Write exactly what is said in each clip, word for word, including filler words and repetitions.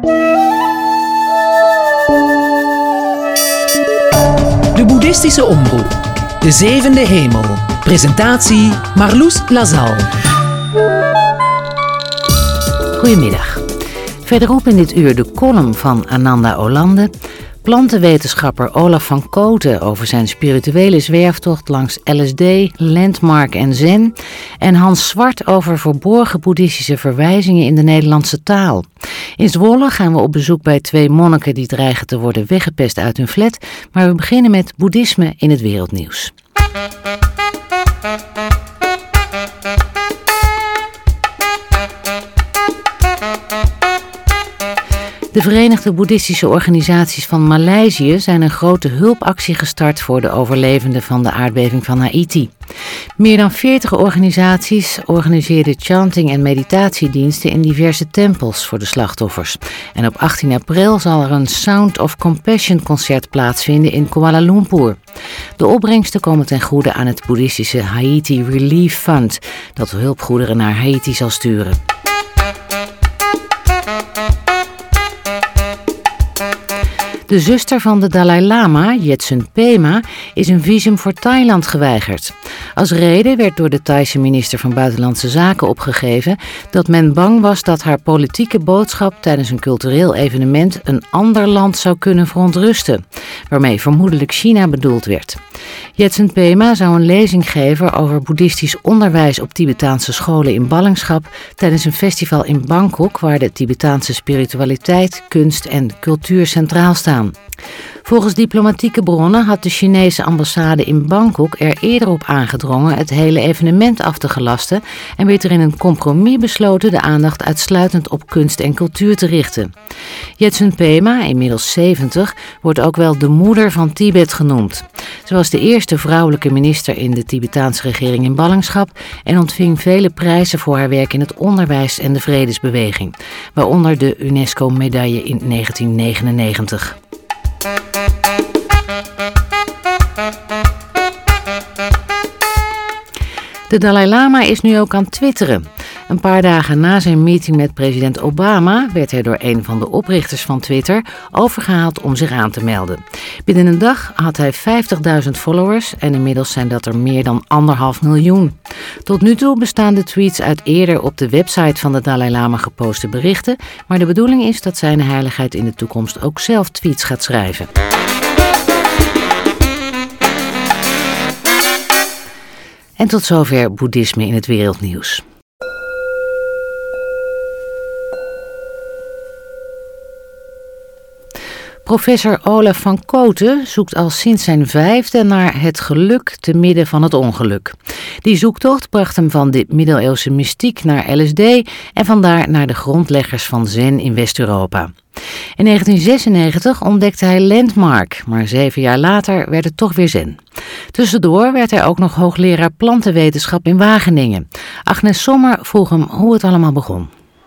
De Boeddhistische Omroep. De Zevende Hemel. Presentatie Marloes Lazal. Goedemiddag. Verderop in dit uur de column van Ananda Olande, plantenwetenschapper Olaf van Kooten over zijn spirituele zwerftocht langs L S D, Landmark en Zen, en Hans Zwart over verborgen boeddhistische verwijzingen in de Nederlandse taal. In Zwolle gaan we op bezoek bij twee monniken die dreigen te worden weggepest uit hun flat, maar we beginnen met boeddhisme in het wereldnieuws. De Verenigde Boeddhistische Organisaties van Maleisië zijn een grote hulpactie gestart voor de overlevenden van de aardbeving van Haiti. Meer dan veertig organisaties organiseerden chanting- en meditatiediensten in diverse tempels voor de slachtoffers. En op achttien april zal er een Sound of Compassion concert plaatsvinden in Kuala Lumpur. De opbrengsten komen ten goede aan het boeddhistische Haiti Relief Fund, dat hulpgoederen naar Haiti zal sturen. De zuster van de Dalai Lama, Jetsun Pema, is een visum voor Thailand geweigerd. Als reden werd door de Thaise minister van Buitenlandse Zaken opgegeven dat men bang was dat haar politieke boodschap tijdens een cultureel evenement een ander land zou kunnen verontrusten, waarmee vermoedelijk China bedoeld werd. Jetsun Pema zou een lezing geven over boeddhistisch onderwijs op Tibetaanse scholen in ballingschap tijdens een festival in Bangkok waar de Tibetaanse spiritualiteit, kunst en cultuur centraal staan. Volgens diplomatieke bronnen had de Chinese ambassade in Bangkok er eerder op aangedrongen het hele evenement af te gelasten en werd er in een compromis besloten de aandacht uitsluitend op kunst en cultuur te richten. Jetsun Pema, inmiddels zeventig, wordt ook wel de moeder van Tibet genoemd. Ze was de eerste vrouwelijke minister in de Tibetaanse regering in ballingschap en ontving vele prijzen voor haar werk in het onderwijs en de vredesbeweging, waaronder de UNESCO-medaille in negentien negenennegentig. De Dalai Lama is nu ook aan twitteren. Een paar dagen na zijn meeting met president Obama werd hij door een van de oprichters van Twitter overgehaald om zich aan te melden. Binnen een dag had hij vijftigduizend followers en inmiddels zijn dat er meer dan anderhalf miljoen. Tot nu toe bestaan de tweets uit eerder op de website van de Dalai Lama geposte berichten, maar de bedoeling is dat zijn heiligheid in de toekomst ook zelf tweets gaat schrijven. En tot zover boeddhisme in het wereldnieuws. Professor Olaf van Kooten zoekt al sinds zijn vijfde naar het geluk te midden van het ongeluk. Die zoektocht bracht hem van de middeleeuwse mystiek naar L S D en vandaar naar de grondleggers van Zen in West-Europa. In negentien zesennegentig ontdekte hij Landmark, maar zeven jaar later werd het toch weer Zen. Tussendoor werd hij ook nog hoogleraar plantenwetenschap in Wageningen. Agnes Sommer vroeg hem hoe het allemaal begon.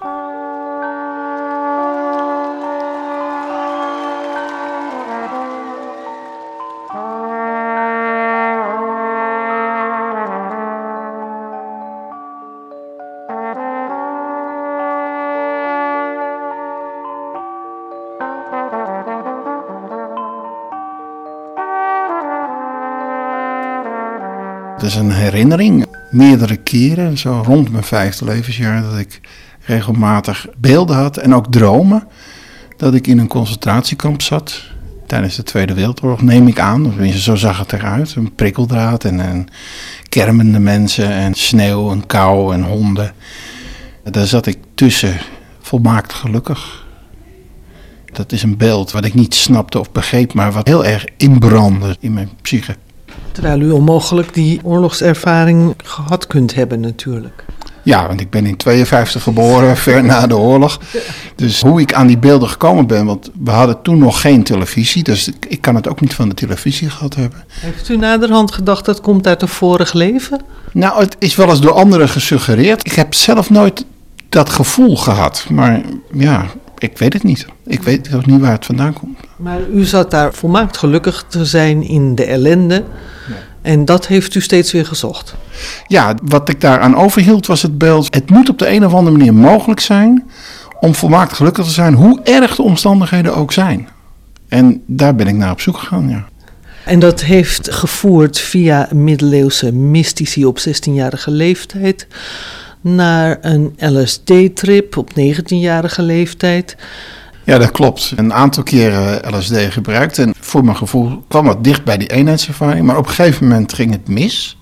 Het is een herinnering, meerdere keren, zo rond mijn vijfde levensjaar, dat ik regelmatig beelden had en ook dromen. Dat ik in een concentratiekamp zat tijdens de Tweede Wereldoorlog, neem ik aan. Tenminste, zo zag het eruit. Een prikkeldraad en, en kermende mensen en sneeuw en kou en honden. Daar zat ik tussen, volmaakt gelukkig. Dat is een beeld wat ik niet snapte of begreep, maar wat heel erg inbrandde in mijn psyche. Terwijl u onmogelijk die oorlogservaring gehad kunt hebben natuurlijk. Ja, want ik ben in tweeënvijftig geboren, ver na de oorlog. Dus hoe ik aan die beelden gekomen ben, want we hadden toen nog geen televisie. Dus ik kan het ook niet van de televisie gehad hebben. Heeft u naderhand gedacht dat komt uit een vorig leven? Nou, het is wel eens door anderen gesuggereerd. Ik heb zelf nooit dat gevoel gehad. Maar ja, ik weet het niet. Ik weet ook niet waar het vandaan komt. Maar u zat daar volmaakt gelukkig te zijn in de ellende. Ja. En dat heeft u steeds weer gezocht. Ja, wat ik daaraan overhield was het beeld. Het moet op de een of andere manier mogelijk zijn om volmaakt gelukkig te zijn, hoe erg de omstandigheden ook zijn. En daar ben ik naar op zoek gegaan, ja. En dat heeft gevoerd via middeleeuwse mystici op zestienjarige leeftijd naar een L S D-trip op negentienjarige leeftijd. Ja, dat klopt. Een aantal keren L S D gebruikt en voor mijn gevoel kwam het dicht bij die eenheidservaring. Maar op een gegeven moment ging het mis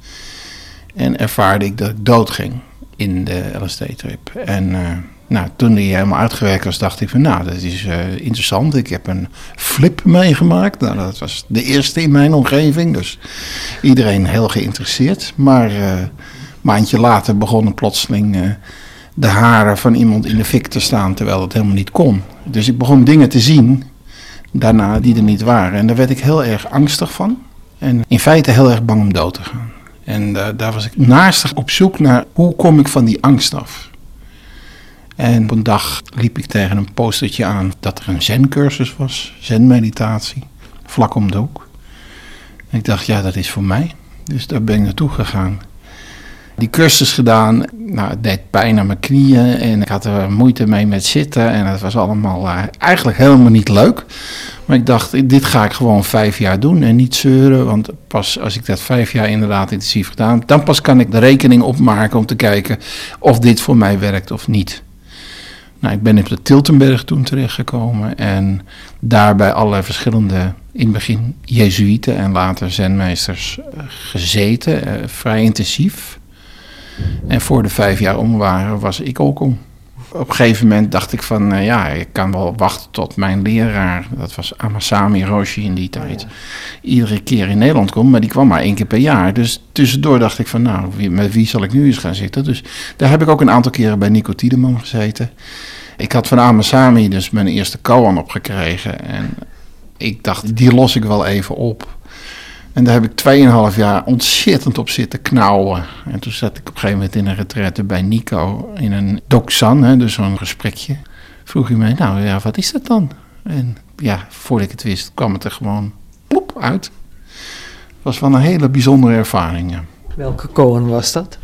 en ervaarde ik dat ik doodging in de L S D-trip. En uh, nou, toen die helemaal uitgewerkt was, dacht ik van nou, dat is uh, interessant. Ik heb een flip meegemaakt. Nou, dat was de eerste in mijn omgeving, dus iedereen heel geïnteresseerd. Maar uh, een maandje later begonnen plotseling uh, de haren van iemand in de fik te staan, terwijl dat helemaal niet kon. Dus ik begon dingen te zien daarna die er niet waren. En daar werd ik heel erg angstig van. En in feite heel erg bang om dood te gaan. En uh, daar was ik naastig op zoek naar hoe kom ik van die angst af. En op een dag liep ik tegen een postertje aan dat er een zen-cursus was, zen-meditatie, vlak om de hoek. En ik dacht, ja, dat is voor mij. Dus daar ben ik naartoe gegaan. Die cursus gedaan, nou, het deed pijn aan mijn knieën en ik had er moeite mee met zitten. En het was allemaal uh, eigenlijk helemaal niet leuk. Maar ik dacht, dit ga ik gewoon vijf jaar doen en niet zeuren. Want pas als ik dat vijf jaar inderdaad intensief gedaan, dan pas kan ik de rekening opmaken om te kijken of dit voor mij werkt of niet. Nou, ik ben op de Tiltenberg toen terechtgekomen en daar bij allerlei verschillende, in het begin jezuïeten en later zenmeesters gezeten, uh, vrij intensief. En voor de vijf jaar om waren, was ik ook om. Op een gegeven moment dacht ik van, uh, ja, ik kan wel wachten tot mijn leraar, dat was Amasami Roshi in die tijd, iedere keer in Nederland komt, maar die kwam maar één keer per jaar. Dus tussendoor dacht ik van, nou, wie, met wie zal ik nu eens gaan zitten? Dus daar heb ik ook een aantal keren bij Nico Tiedemann gezeten. Ik had van Amasami dus mijn eerste koan opgekregen en ik dacht, die los ik wel even op. En daar heb ik tweeënhalf jaar ontzettend op zitten knauwen. En toen zat ik op een gegeven moment in een retraite bij Nico in een doksan, hè, dus zo'n gesprekje. Vroeg hij mij, nou ja, wat is dat dan? En ja, voordat ik het wist, kwam het er gewoon plop uit. Het was wel een hele bijzondere ervaring, ja. Welke koan was dat?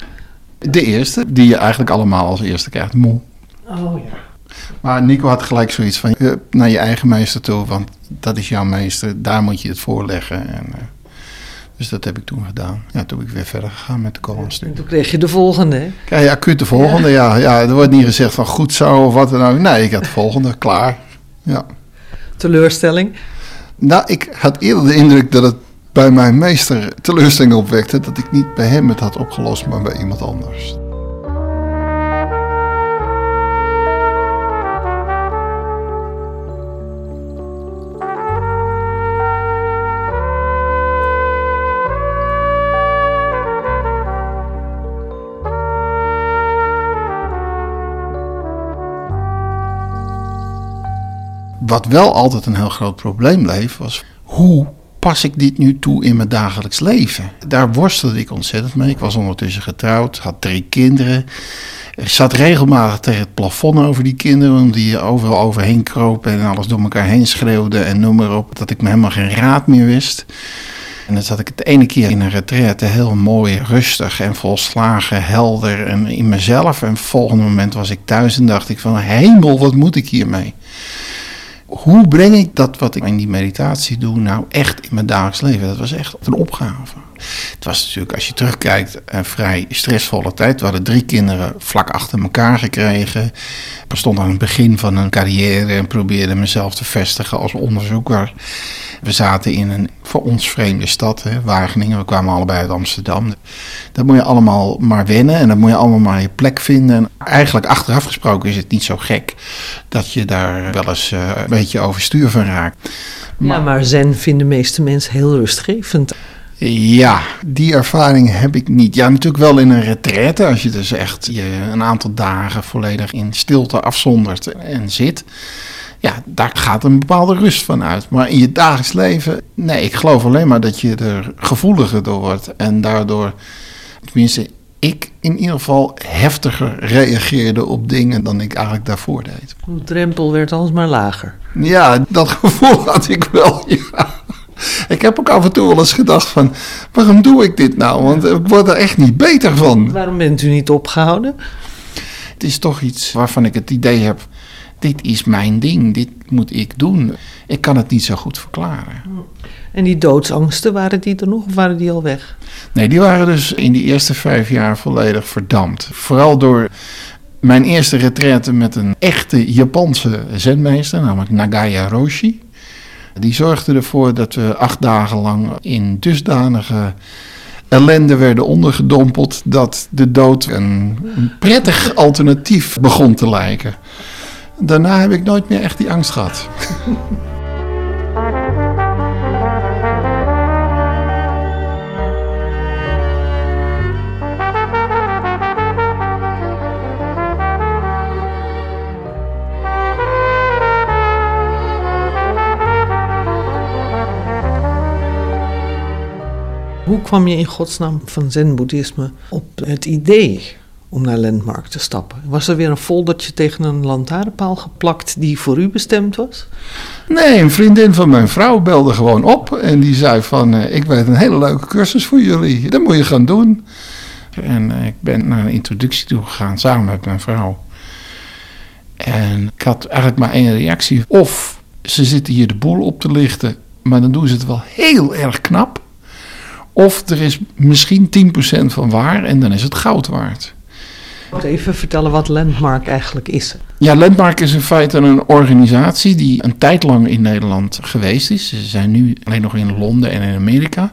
De eerste, die je eigenlijk allemaal als eerste krijgt, moe. Oh ja. Maar Nico had gelijk zoiets van, uh, naar je eigen meester toe, want dat is jouw meester, daar moet je het voorleggen. En, uh, dus dat heb ik toen gedaan. Ja, toen ben ik weer verder gegaan met de koanstudie. En toen kreeg je de volgende, hè? Krijg je acuut de volgende, ja. ja. Er wordt niet gezegd van goed zo of wat dan ook. Nee, ik had de volgende, klaar. Ja. Teleurstelling? Nou, ik had eerder de indruk dat het bij mijn meester teleurstelling opwekte, dat ik niet bij hem het had opgelost, maar bij iemand anders. Wat wel altijd een heel groot probleem bleef, was hoe pas ik dit nu toe in mijn dagelijks leven? Daar worstelde ik ontzettend mee. Ik was ondertussen getrouwd, had drie kinderen. Ik zat regelmatig tegen het plafond over die kinderen, omdat die overal overheen kropen en alles door elkaar heen schreeuwden en noem maar op, dat ik me helemaal geen raad meer wist. En dan zat ik het ene keer in een retraite heel mooi, rustig en volslagen, helder en in mezelf. En het volgende moment was ik thuis en dacht ik van, hemel, wat moet ik hiermee? Hoe breng ik dat wat ik in die meditatie doe nou echt in mijn dagelijks leven? Dat was echt een opgave. Het was natuurlijk, als je terugkijkt, een vrij stressvolle tijd. We hadden drie kinderen vlak achter elkaar gekregen. Ik stond aan het begin van een carrière en probeerde mezelf te vestigen als onderzoeker. We zaten in een voor ons vreemde stad, hè, Wageningen. We kwamen allebei uit Amsterdam. Dat moet je allemaal maar wennen en dat moet je allemaal maar je plek vinden. En eigenlijk achteraf gesproken is het niet zo gek dat je daar wel eens uh, een beetje overstuur van raakt. Maar, ja, maar zen vinden de meeste mensen heel rustgevend. Ja, die ervaring heb ik niet. Ja, natuurlijk wel in een retraite, als je dus echt je een aantal dagen volledig in stilte afzondert en zit. Ja, daar gaat een bepaalde rust van uit. Maar in je dagelijks leven, nee, ik geloof alleen maar dat je er gevoeliger door wordt. En daardoor, tenminste, ik in ieder geval heftiger reageerde op dingen dan ik eigenlijk daarvoor deed. De drempel werd alsmaar lager. Ja, dat gevoel had ik wel, ja. Ik heb ook af en toe wel eens gedacht van, waarom doe ik dit nou? Want ik word er echt niet beter van. Waarom bent u niet opgehouden? Het is toch iets waarvan ik het idee heb, dit is mijn ding, dit moet ik doen. Ik kan het niet zo goed verklaren. En die doodsangsten, waren die er nog of waren die al weg? Nee, die waren dus in die eerste vijf jaar volledig verdampt. Vooral door mijn eerste retraite met een echte Japanse zenmeester, namelijk Nagaya Roshi. Die zorgde ervoor dat we acht dagen lang in dusdanige ellende werden ondergedompeld dat de dood een, een prettig alternatief begon te lijken. Daarna heb ik nooit meer echt die angst gehad. Hoe kwam je in godsnaam van zen-boeddhisme op het idee om naar Landmark te stappen? Was er weer een foldertje tegen een lantaarnpaal geplakt die voor u bestemd was? Nee, een vriendin van mijn vrouw belde gewoon op en die zei van, uh, ik weet een hele leuke cursus voor jullie, dat moet je gaan doen. En uh, ik ben naar een introductie toe gegaan samen met mijn vrouw. En ik had eigenlijk maar één reactie. Of ze zitten hier de boel op te lichten, maar dan doen ze het wel heel erg knap. Of er is misschien tien procent van waar en dan is het goud waard. Even vertellen wat Landmark eigenlijk is. Ja, Landmark is in feite een organisatie die een tijd lang in Nederland geweest is. Ze zijn nu alleen nog in Londen en in Amerika.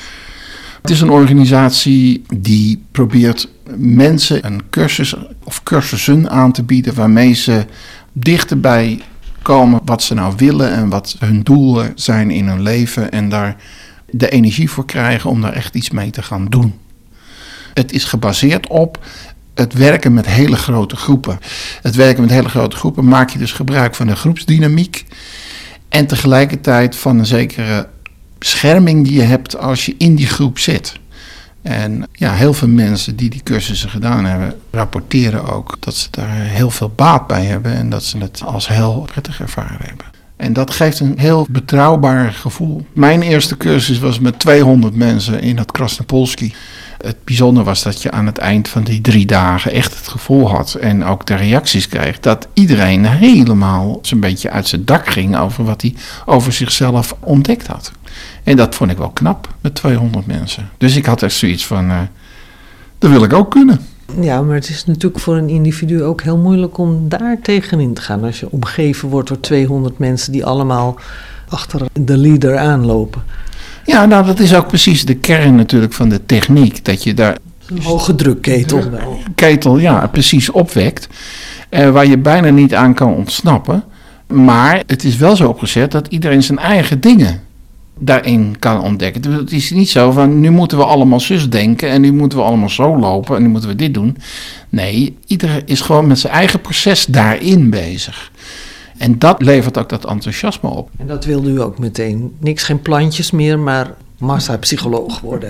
Het is een organisatie die probeert mensen een cursus of cursussen aan te bieden waarmee ze dichterbij komen wat ze nou willen en wat hun doelen zijn in hun leven en daar de energie voor krijgen om daar echt iets mee te gaan doen. Het is gebaseerd op het werken met hele grote groepen. Het werken met hele grote groepen maak je dus gebruik van de groepsdynamiek en tegelijkertijd van een zekere bescherming die je hebt als je in die groep zit. En ja, heel veel mensen die die cursussen gedaan hebben, rapporteren ook dat ze daar heel veel baat bij hebben en dat ze het als heel prettig ervaren hebben. En dat geeft een heel betrouwbaar gevoel. Mijn eerste cursus was met tweehonderd mensen in het Krasnopolski. Het bijzondere was dat je aan het eind van die drie dagen echt het gevoel had en ook de reacties kreeg dat iedereen helemaal zo'n beetje uit zijn dak ging over wat hij over zichzelf ontdekt had. En dat vond ik wel knap met tweehonderd mensen. Dus ik had echt zoiets van, uh, dat wil ik ook kunnen. Ja, maar het is natuurlijk voor een individu ook heel moeilijk om daar tegenin te gaan. Als je omgeven wordt door tweehonderd mensen die allemaal achter de leader aanlopen. Ja, nou dat is ook precies de kern natuurlijk van de techniek. Dat je daar een hoge drukketel. Ketel, ja, precies opwekt. Uh, waar je bijna niet aan kan ontsnappen. Maar het is wel zo opgezet dat iedereen zijn eigen dingen daarin kan ontdekken. Het is niet zo van, nu moeten we allemaal zus denken en nu moeten we allemaal zo lopen en nu moeten we dit doen. Nee, iedereen is gewoon met zijn eigen proces daarin bezig. En dat levert ook dat enthousiasme op. En dat wilde u ook meteen. Niks, geen plantjes meer, maar massapsycholoog worden.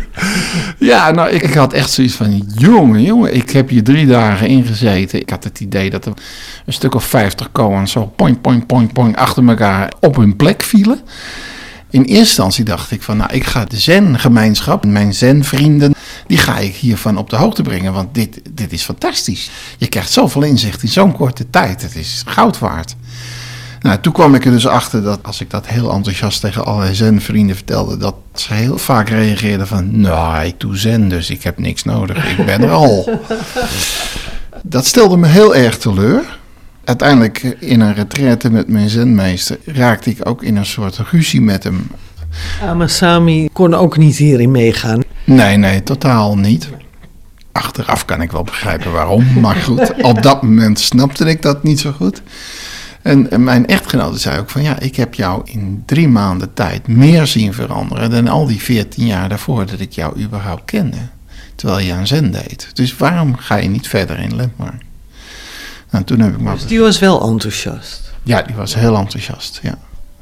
Ja, nou, ik, ik had echt zoiets van, jongen, jongen, ik heb hier drie dagen ingezeten. Ik had het idee dat er een stuk of vijftig koans zo poing, poing, poing, poing achter elkaar op hun plek vielen. In eerste instantie dacht ik van, nou, ik ga de zen-gemeenschap, mijn zen-vrienden, die ga ik hiervan op de hoogte brengen, want dit, dit is fantastisch. Je krijgt zoveel inzicht in zo'n korte tijd, het is goud waard. Nou, toen kwam ik er dus achter dat als ik dat heel enthousiast tegen alle zen-vrienden vertelde, dat ze heel vaak reageerden van, nou, ik doe zen, dus ik heb niks nodig, ik ben er al. Dat stelde me heel erg teleur. Uiteindelijk in een retraite met mijn zenmeester raakte ik ook in een soort ruzie met hem. Amasami kon ook niet hierin meegaan. Nee, nee, totaal niet. Achteraf kan ik wel begrijpen waarom, maar goed, op dat moment snapte ik dat niet zo goed. En, en mijn echtgenote zei ook van, ja, ik heb jou in drie maanden tijd meer zien veranderen dan al die veertien jaar daarvoor dat ik jou überhaupt kende. Terwijl je aan zen deed. Dus waarom ga je niet verder in Landmark? Nou, toen heb ik maar... Dus die was wel enthousiast? Ja, die was heel enthousiast, ja.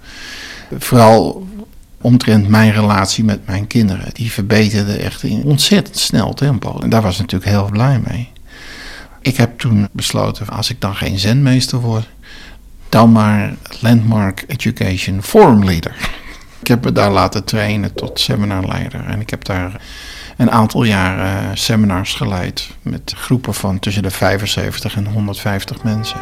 Vooral omtrent mijn relatie met mijn kinderen. Die verbeterde echt in ontzettend snel tempo. En daar was ik natuurlijk heel blij mee. Ik heb toen besloten, als ik dan geen zenmeester word, dan maar Landmark Education Forum Leader. Ik heb me daar laten trainen tot seminarleider. En ik heb daar een aantal jaren uh, seminars geleid met groepen van tussen de vijfenzeventig en honderdvijftig mensen.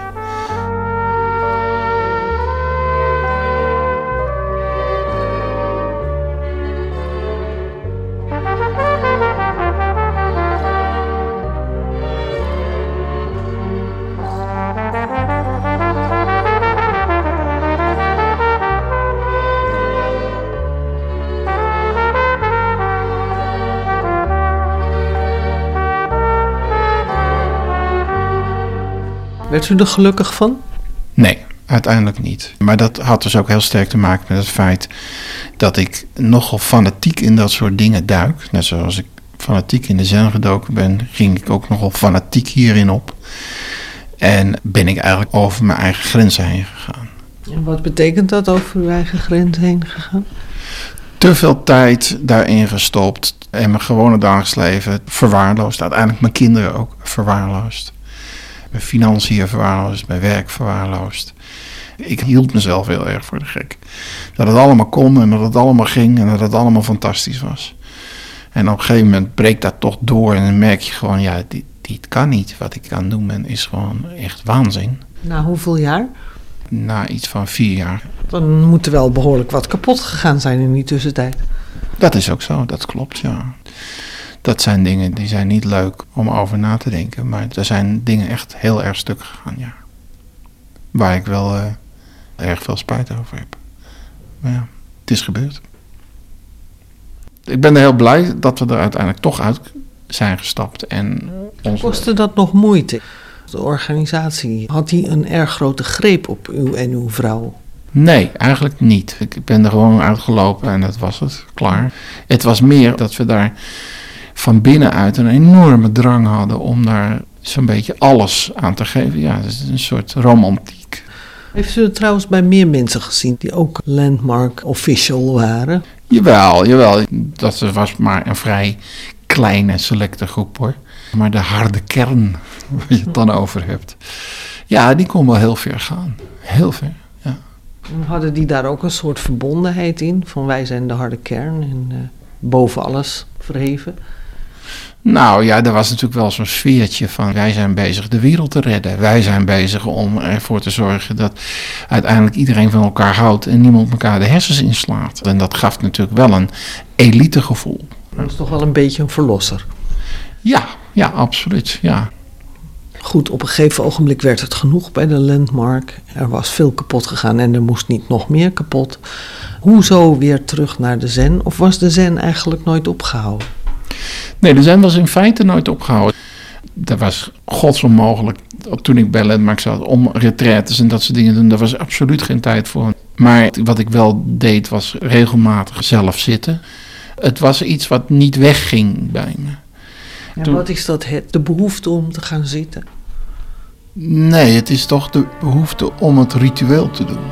Werd u er gelukkig van? Nee, uiteindelijk niet. Maar dat had dus ook heel sterk te maken met het feit dat ik nogal fanatiek in dat soort dingen duik. Net zoals ik fanatiek in de zen gedoken ben, ging ik ook nogal fanatiek hierin op. En ben ik eigenlijk over mijn eigen grenzen heen gegaan. En wat betekent dat, over uw eigen grens heen gegaan? Te veel tijd daarin gestopt en mijn gewone dagelijks leven verwaarloosd. Uiteindelijk mijn kinderen ook verwaarloosd. Mijn financiën verwaarloosd, mijn werk verwaarloosd. Ik hield mezelf heel erg voor de gek. Dat het allemaal kon en dat het allemaal ging en dat het allemaal fantastisch was. En op een gegeven moment breekt dat toch door en dan merk je gewoon, ja, dit, dit kan niet. Wat ik aan het doen ben is gewoon echt waanzin. Na hoeveel jaar? Na iets van vier jaar. Dan moet er wel behoorlijk wat kapot gegaan zijn in die tussentijd. Dat is ook zo, dat klopt, ja. Dat zijn dingen die zijn niet leuk om over na te denken. Maar er zijn dingen echt heel erg stuk gegaan, ja. Waar ik wel uh, erg veel spijt over heb. Maar ja, het is gebeurd. Ik ben er heel blij dat we er uiteindelijk toch uit zijn gestapt. En onze... Kostte dat nog moeite? De organisatie, had die een erg grote greep op u en uw vrouw? Nee, eigenlijk niet. Ik ben er gewoon uitgelopen en dat was het, klaar. Het was meer dat we daar van binnenuit een enorme drang hadden om daar zo'n beetje alles aan te geven. Ja, het is een soort romantiek. Heeft u het trouwens bij meer mensen gezien die ook Landmark official waren? Jawel, jawel. Dat was maar een vrij kleine, selecte groep hoor. Maar de harde kern, waar je het dan over hebt, ja, die kon wel heel ver gaan. Heel ver, ja. Hadden die daar ook een soort verbondenheid in? Van wij zijn de harde kern en uh, boven alles verheven? Nou ja, er was natuurlijk wel zo'n sfeertje van wij zijn bezig de wereld te redden. Wij zijn bezig om ervoor te zorgen dat uiteindelijk iedereen van elkaar houdt en niemand elkaar de hersens inslaat. En dat gaf natuurlijk wel een elitegevoel. Dat is toch wel een beetje een verlosser? Ja, ja, absoluut, ja. Goed, op een gegeven ogenblik werd het genoeg bij de Landmark. Er was veel kapot gegaan en er moest niet nog meer kapot. Hoezo weer terug naar de zen? Of was de zen eigenlijk nooit opgehouden? Nee, de zen was in feite nooit opgehouden. Dat was godsonmogelijk, toen ik bij Landmark zat, om retraites en dat soort dingen te doen. Daar was absoluut geen tijd voor. Maar wat ik wel deed, was regelmatig zelf zitten. Het was iets wat niet wegging bij me. En toen... wat is dat, het, de behoefte om te gaan zitten? Nee, het is toch de behoefte om het ritueel te doen.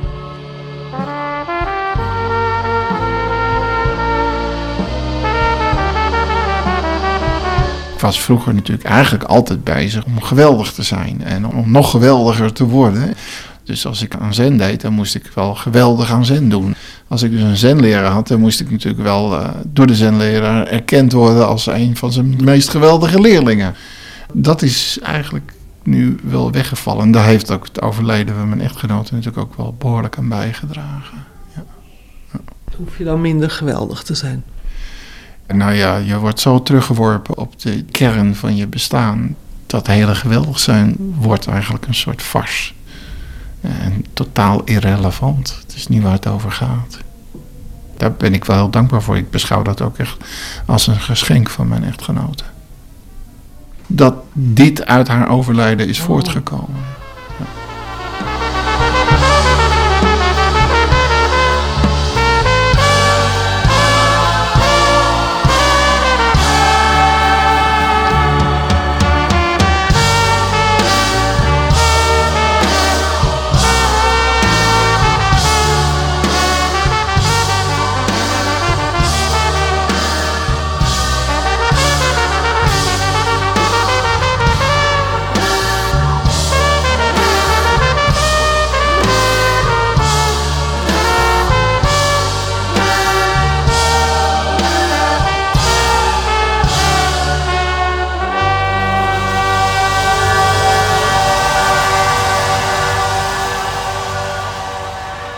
Ik was vroeger natuurlijk eigenlijk altijd bezig om geweldig te zijn en om nog geweldiger te worden. Dus als ik aan zen deed, dan moest ik wel geweldig aan zen doen. Als ik dus een zenleraar had, dan moest ik natuurlijk wel uh, door de zenleraar erkend worden als een van zijn meest geweldige leerlingen. Dat is eigenlijk nu wel weggevallen. En daar heeft ook het overlijden van mijn echtgenote natuurlijk ook wel behoorlijk aan bijgedragen. Ja. Ja. Hoef je dan minder geweldig te zijn? Nou ja, je wordt zo teruggeworpen op de kern van je bestaan. Dat hele geweldig zijn wordt eigenlijk een soort farce. En totaal irrelevant. Het is niet waar het over gaat. Daar ben ik wel heel dankbaar voor. Ik beschouw dat ook echt als een geschenk van mijn echtgenote. Dat dit uit haar overlijden is voortgekomen. Ja.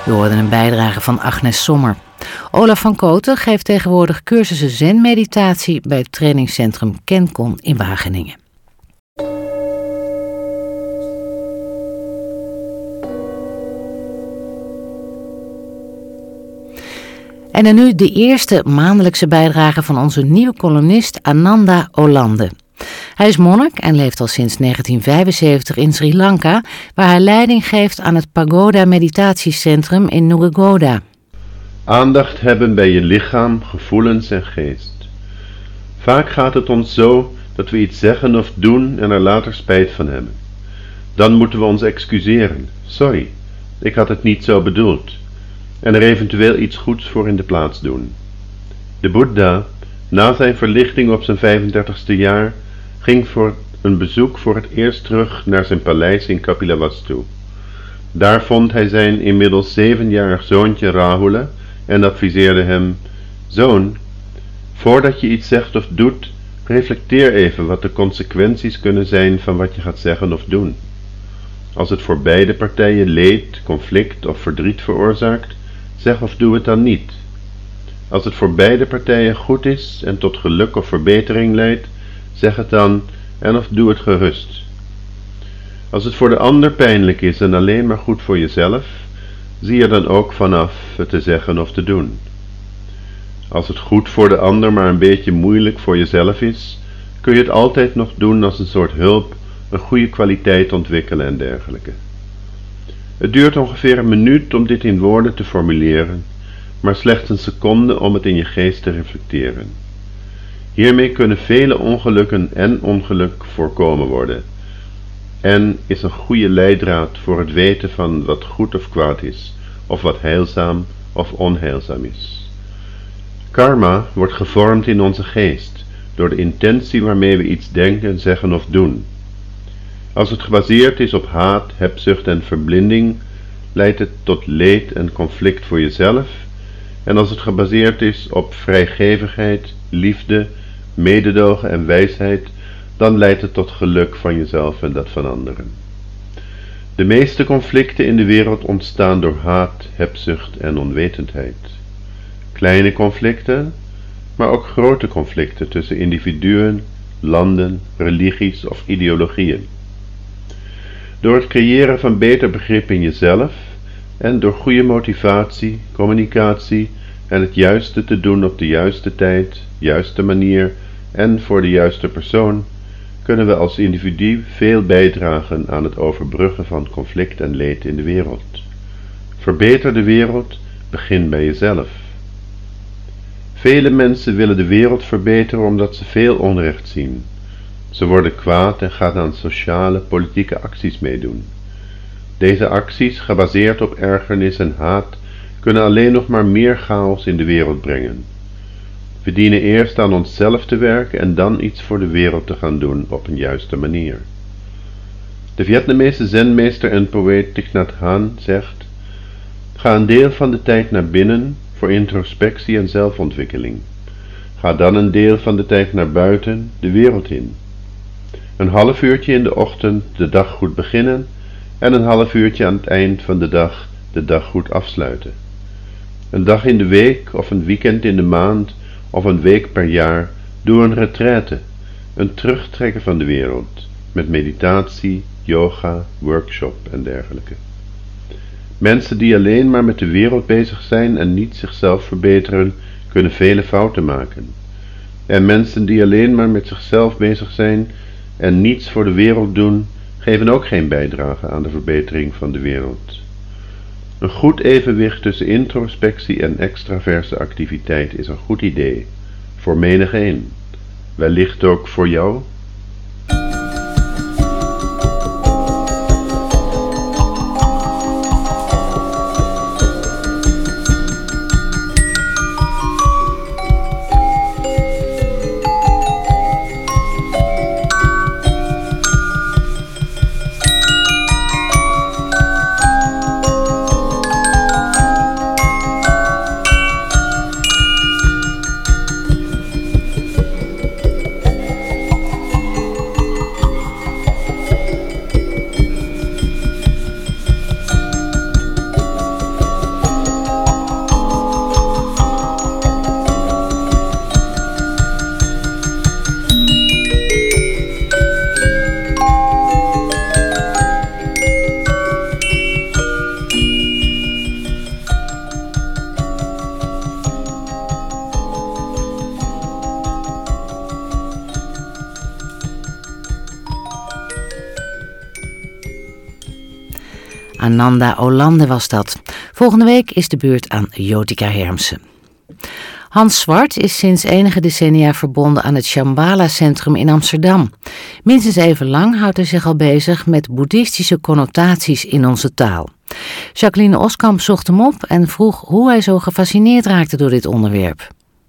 We hoorden een bijdrage van Agnes Sommer. Olaf van Kooten geeft tegenwoordig cursussen zen-meditatie bij het trainingscentrum Kencon in Wageningen. En dan nu de eerste maandelijkse bijdrage van onze nieuwe columnist Ananda Olande. Hij is monnik en leeft al sinds negentien vijfenzeventig in Sri Lanka, waar hij leiding geeft aan het Pagoda Meditatiecentrum in Nugegoda. Aandacht hebben bij je lichaam, gevoelens en geest. Vaak gaat het ons zo dat we iets zeggen of doen en er later spijt van hebben. Dan moeten we ons excuseren. Sorry, ik had het niet zo bedoeld. En er eventueel iets goeds voor in de plaats doen. De Boeddha, na zijn verlichting op zijn vijfendertigste jaar, ging voor een bezoek voor het eerst terug naar zijn paleis in Kapilavastu. Daar vond hij zijn inmiddels zevenjarig zoontje Rahula en adviseerde hem: Zoon, voordat je iets zegt of doet, reflecteer even wat de consequenties kunnen zijn van wat je gaat zeggen of doen. Als het voor beide partijen leed, conflict of verdriet veroorzaakt, zeg of doe het dan niet. Als het voor beide partijen goed is en tot geluk of verbetering leidt, zeg het dan en of doe het gerust. Als het voor de ander pijnlijk is en alleen maar goed voor jezelf, zie er dan ook vanaf het te zeggen of te doen. Als het goed voor de ander maar een beetje moeilijk voor jezelf is, kun je het altijd nog doen als een soort hulp, een goede kwaliteit ontwikkelen en dergelijke. Het duurt ongeveer een minuut om dit in woorden te formuleren, maar slechts een seconde om het in je geest te reflecteren. Hiermee kunnen vele ongelukken en ongeluk voorkomen worden, en is een goede leidraad voor het weten van wat goed of kwaad is, of wat heilzaam of onheilzaam is. Karma wordt gevormd in onze geest, door de intentie waarmee we iets denken, zeggen of doen. Als het gebaseerd is op haat, hebzucht en verblinding, leidt het tot leed en conflict voor jezelf, en als het gebaseerd is op vrijgevigheid, liefde, mededogen en wijsheid, dan leidt het tot geluk van jezelf en dat van anderen. De meeste conflicten in de wereld ontstaan door haat, hebzucht en onwetendheid. Kleine conflicten, maar ook grote conflicten tussen individuen, landen, religies of ideologieën. Door het creëren van beter begrip in jezelf en door goede motivatie, communicatie en het juiste te doen op de juiste tijd, juiste manier en voor de juiste persoon, kunnen we als individu veel bijdragen aan het overbruggen van conflict en leed in de wereld. Verbeter de wereld, begin bij jezelf. Vele mensen willen de wereld verbeteren omdat ze veel onrecht zien. Ze worden kwaad en gaan aan sociale, politieke acties meedoen. Deze acties, gebaseerd op ergernis en haat, kunnen alleen nog maar meer chaos in de wereld brengen. We dienen eerst aan onszelf te werken en dan iets voor de wereld te gaan doen op een juiste manier. De Vietnamese zenmeester en poëet Thich Nhat Hanh zegt: ga een deel van de tijd naar binnen voor introspectie en zelfontwikkeling. Ga dan een deel van de tijd naar buiten, de wereld in. Een half uurtje in de ochtend de dag goed beginnen en een half uurtje aan het eind van de dag de dag goed afsluiten. Een dag in de week of een weekend in de maand of een week per jaar doe een retraite, een terugtrekken van de wereld, met meditatie, yoga, workshop en dergelijke. Mensen die alleen maar met de wereld bezig zijn en niet zichzelf verbeteren, kunnen vele fouten maken. En mensen die alleen maar met zichzelf bezig zijn en niets voor de wereld doen, geven ook geen bijdrage aan de verbetering van de wereld. Een goed evenwicht tussen introspectie en extraverse activiteit is een goed idee, voor menigeen, wellicht ook voor jou. Ananda Olande was dat. Volgende week is de beurt aan Jotica Hermsen. Hans Zwart is sinds enige decennia verbonden aan het Shambhala Centrum in Amsterdam. Minstens even lang houdt hij zich al bezig met boeddhistische connotaties in onze taal. Jacqueline Oskamp zocht hem op en vroeg hoe hij zo gefascineerd raakte door dit onderwerp.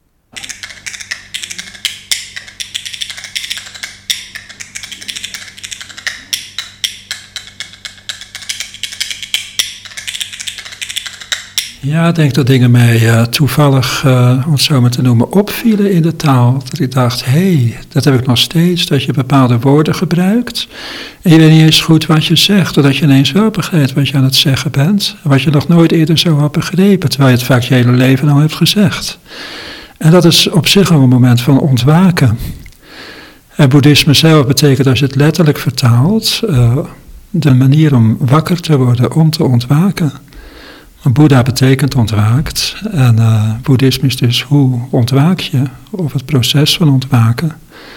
Ja, ik denk dat dingen mij uh, toevallig, uh, om het zo maar te noemen, opvielen in de taal. Dat ik dacht, hé, hey, dat heb ik nog steeds, dat je bepaalde woorden gebruikt. En je weet niet eens goed wat je zegt, doordat je ineens wel begrijpt wat je aan het zeggen bent. Wat je nog nooit eerder zo had begrepen, terwijl je het vaak je hele leven al hebt gezegd. En dat is op zich al een moment van ontwaken. En boeddhisme zelf betekent, als je het letterlijk vertaalt, uh, de manier om wakker te worden, om te ontwaken. Boeddha betekent ontwaakt en uh, boeddhisme is dus hoe ontwaak je, of het proces van ontwaken.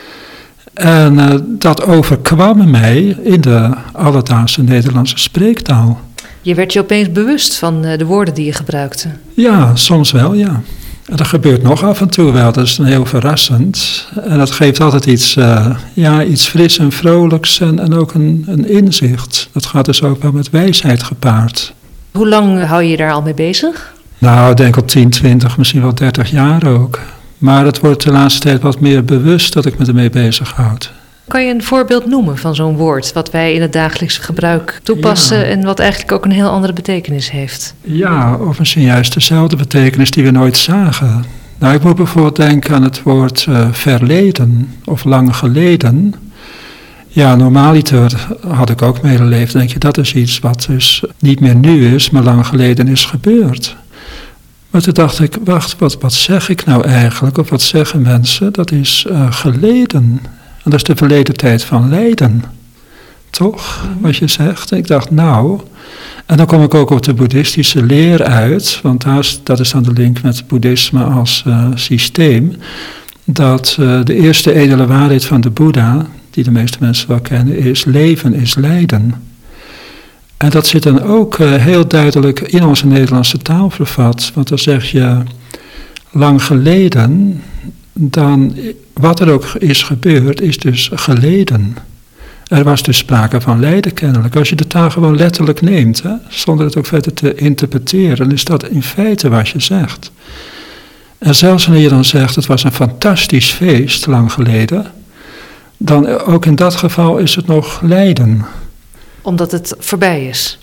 En uh, dat overkwam mij in de alledaagse Nederlandse spreektaal. Je werd je opeens bewust van uh, de woorden die je gebruikte? Ja, soms wel, ja. En dat gebeurt nog af en toe wel, dat is dan heel verrassend. En dat geeft altijd iets, uh, ja, iets fris en vrolijks en, en ook een, een inzicht. Dat gaat dus ook wel met wijsheid gepaard. Hoe lang hou je je daar al mee bezig? Nou, ik denk al tien, twintig, misschien wel dertig jaar ook. Maar het wordt de laatste tijd wat meer bewust dat ik me ermee bezighoud. Kan je een voorbeeld noemen van zo'n woord wat wij in het dagelijks gebruik toepassen, ja, en wat eigenlijk ook een heel andere betekenis heeft? Ja, of misschien juist dezelfde betekenis die we nooit zagen. Nou, ik moet bijvoorbeeld denken aan het woord uh, verleden of lang geleden. Ja, normaaliter had ik ook medeleefd. Denk je, dat is iets wat dus niet meer nu is, maar lang geleden is gebeurd. Maar toen dacht ik, wacht, wat, wat zeg ik nou eigenlijk? Of wat zeggen mensen? Dat is uh, geleden. En dat is de verleden tijd van lijden. Toch, wat je zegt? En ik dacht, nou... En dan kom ik ook op de boeddhistische leer uit, want daar is, dat is dan de link met het boeddhisme als uh, systeem. Dat uh, de eerste edele waarheid van de Boeddha, die de meeste mensen wel kennen, is leven is lijden. En dat zit dan ook uh, heel duidelijk in onze Nederlandse taal vervat. Want dan zeg je lang geleden, dan wat er ook is gebeurd, is dus geleden. Er was dus sprake van lijden kennelijk. Als je de taal gewoon letterlijk neemt, hè, zonder het ook verder te interpreteren, dan is dat in feite wat je zegt. En zelfs wanneer je dan zegt, het was een fantastisch feest lang geleden, dan ook in dat geval is het nog lijden. Omdat het voorbij is?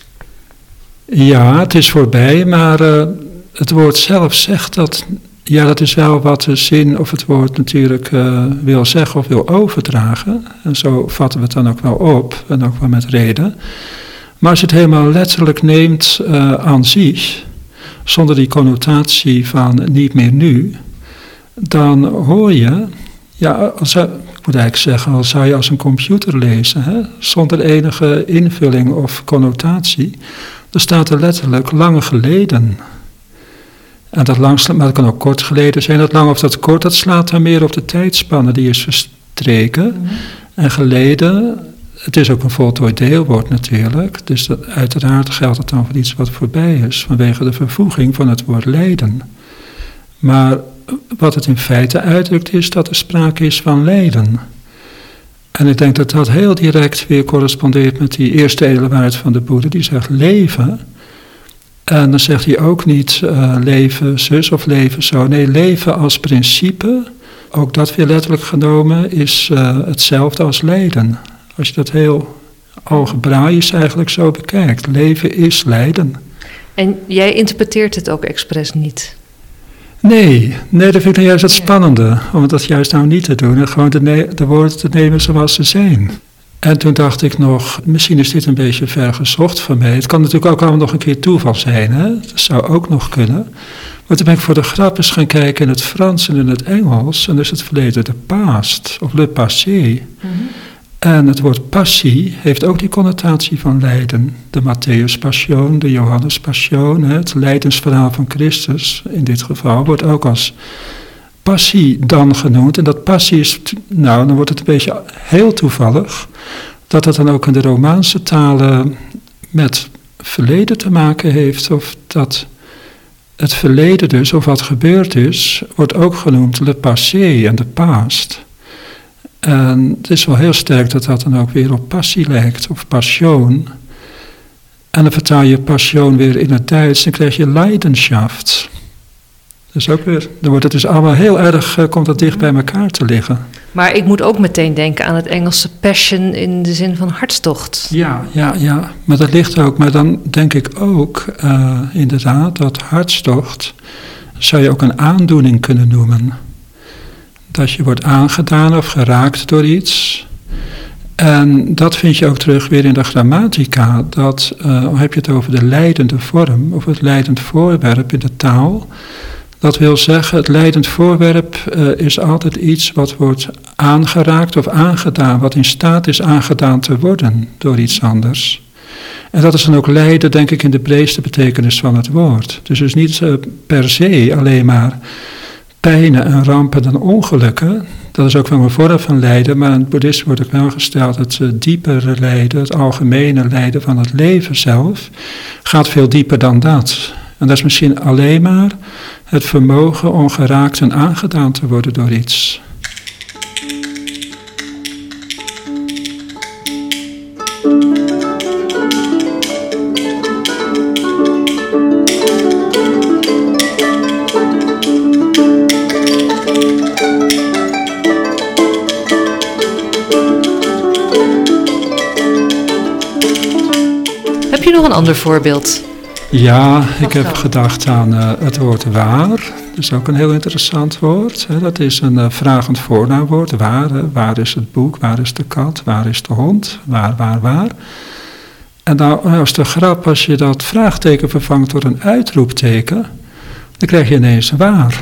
Ja, het is voorbij, maar uh, het woord zelf zegt dat, ja, dat is wel wat de zin of het woord natuurlijk uh, wil zeggen of wil overdragen. En zo vatten we het dan ook wel op, en ook wel met reden. Maar als je het helemaal letterlijk neemt uh, aan zich, zonder die connotatie van niet meer nu, dan hoor je, ja, als, ik moet eigenlijk zeggen, als zou je als een computer lezen, hè, zonder enige invulling of connotatie, dan staat er letterlijk lang geleden. En dat lang, maar dat kan ook kort geleden zijn. Dat lang of dat kort, dat slaat dan meer op de tijdspanne die is verstreken. Mm-hmm. En geleden, het is ook een voltooid deelwoord natuurlijk. Dus dat, uiteraard geldt het dan voor iets wat voorbij is, vanwege de vervoeging van het woord lijden. Maar wat het in feite uitdrukt is dat er sprake is van lijden. En ik denk dat dat heel direct weer correspondeert met die eerste edele waarheid van de Boeddha, die zegt leven. En dan zegt hij ook niet uh, leven zus of leven zo. Nee, leven als principe, ook dat weer letterlijk genomen, is uh, hetzelfde als lijden. Als je dat heel algebraisch eigenlijk zo bekijkt. Leven is lijden. En jij interpreteert het ook expres niet? Nee, nee, dat vind ik nou juist het spannende. Om dat juist nou niet te doen. En gewoon de, ne- de woorden te nemen zoals ze zijn. En toen dacht ik nog, misschien is dit een beetje ver gezocht van mij. Het kan natuurlijk ook allemaal nog een keer toeval zijn, hè? Dat zou ook nog kunnen. Maar toen ben ik voor de grap eens gaan kijken in het Frans en in het Engels. En dus het verleden de past, of le passé. Mm-hmm. En het woord passie heeft ook die connotatie van lijden. De Matthäus Passion, de Johannes Passion, het lijdensverhaal van Christus in dit geval, wordt ook als passie dan genoemd. En dat passie is, nou, dan wordt het een beetje heel toevallig, dat het dan ook in de Romaanse talen met verleden te maken heeft, of dat het verleden dus, of wat gebeurd is, wordt ook genoemd le passé en de past. En het is wel heel sterk dat dat dan ook weer op passie lijkt, of passion. En dan vertaal je passion weer in het Duits, dan krijg je Leidenschaft. Dus ook weer, dan wordt het dus allemaal heel erg, uh, komt het dicht bij elkaar te liggen. Maar ik moet ook meteen denken aan het Engelse passion in de zin van hartstocht. Ja, ja, ja, maar dat ligt ook. Maar dan denk ik ook uh, inderdaad dat hartstocht zou je ook een aandoening kunnen noemen. Dat je wordt aangedaan of geraakt door iets. En dat vind je ook terug weer in de grammatica. Dat, uh, heb je het over de leidende vorm of het leidend voorwerp in de taal. Dat wil zeggen, het leidend voorwerp uh, is altijd iets wat wordt aangeraakt of aangedaan, wat in staat is aangedaan te worden door iets anders. En dat is dan ook lijden, denk ik, in de breedste betekenis van het woord. Dus dus niet uh, per se alleen maar pijnen en rampen en ongelukken. Dat is ook wel een vorm van lijden, maar in het boeddhisme wordt ook wel gesteld het uh, diepere lijden, het algemene lijden van het leven zelf, gaat veel dieper dan dat. En dat is misschien alleen maar het vermogen om geraakt en aangedaan te worden door iets. Heb je nog een ander voorbeeld? Ja, ik heb gedacht aan uh, het woord waar. Dat is ook een heel interessant woord. Hè. Dat is een uh, vragend voornaamwoord. Waar, hè. Waar is het boek? Waar is de kat? Waar is de hond? Waar, waar, waar? En nou, nou is de grap, als je dat vraagteken vervangt door een uitroepteken, dan krijg je ineens waar.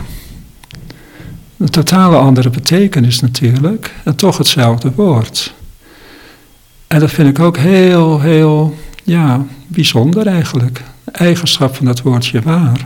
Een totale andere betekenis natuurlijk. En toch hetzelfde woord. En dat vind ik ook heel, heel, ja, bijzonder eigenlijk. Eigenschap van dat woordje waar.